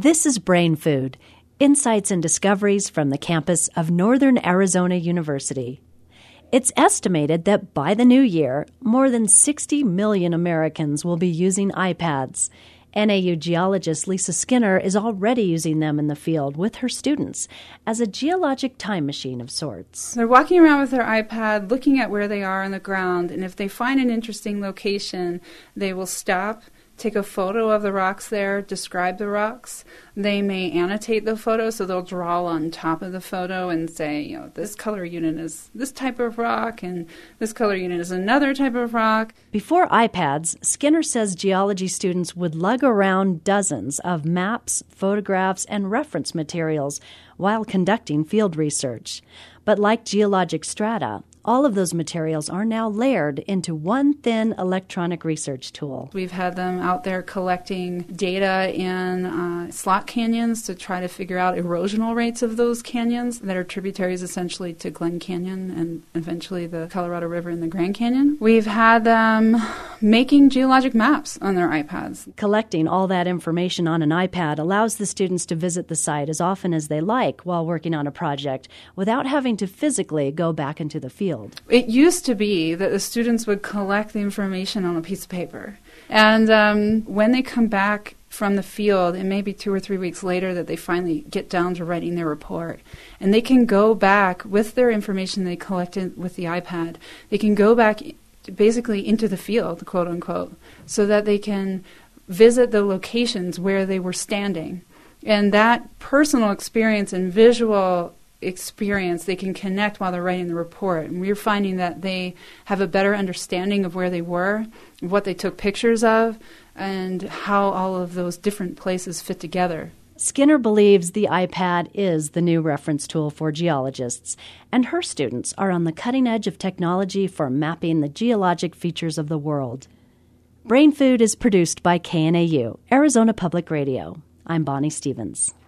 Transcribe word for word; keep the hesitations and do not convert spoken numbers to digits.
This is Brain Food, insights and discoveries from the campus of Northern Arizona University. It's estimated that by the new year, more than sixty million Americans will be using iPads. N A U geologist Lisa Skinner is already using them in the field with her students as a geologic time machine of sorts. They're walking around with their iPad, looking at where they are on the ground, and if they find an interesting location, they will stop, take a photo of the rocks there, describe the rocks. They may annotate the photo, so they'll draw on top of the photo and say, you know, this color unit is this type of rock, and this color unit is another type of rock. Before iPads, Skinner says geology students would lug around dozens of maps, photographs, and reference materials while conducting field research. But like geologic strata, all of those materials are now layered into one thin electronic research tool. We've had them out there collecting data in uh, slot canyons to try to figure out erosional rates of those canyons that are tributaries essentially to Glen Canyon and eventually the Colorado River and the Grand Canyon. We've had them making geologic maps on their iPads. Collecting all that information on an iPad allows the students to visit the site as often as they like while working on a project without having to physically go back into the field. It used to be that the students would collect the information on a piece of paper. And um, when they come back from the field, it may be two or three weeks later that they finally get down to writing their report. And they can go back with their information they collected with the iPad. They can go back basically into the field, quote unquote, so that they can visit the locations where they were standing. And that personal experience and visual experience they can connect while they're writing the report. And we're finding that they have a better understanding of where they were, what they took pictures of, and how all of those different places fit together. Skinner believes the iPad is the new reference tool for geologists, and her students are on the cutting edge of technology for mapping the geologic features of the world. Brain Food is produced by K N A U, Arizona Public Radio. I'm Bonnie Stevens.